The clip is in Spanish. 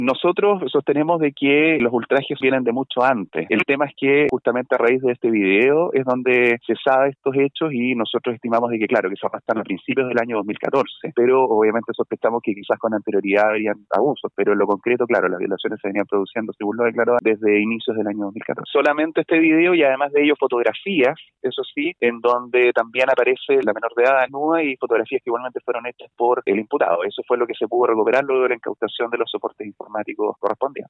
Nosotros sostenemos de que los ultrajes vienen de mucho antes. El tema es que justamente a raíz de este video es donde se sabe estos hechos y nosotros estimamos de que, claro, que se arrastran a principios del año 2014, pero obviamente sospechamos que quizás con anterioridad habrían abusos, pero en lo concreto, claro, las violaciones se venían produciendo, según lo declaró, desde inicios del año 2014. Solamente este video y además de ello fotografías, eso sí, en donde también aparece la menor de edad desnuda y fotografías que igualmente fueron hechas por el imputado. Eso fue lo que se pudo recuperar luego de la incautación de los soportes informáticos correspondientes.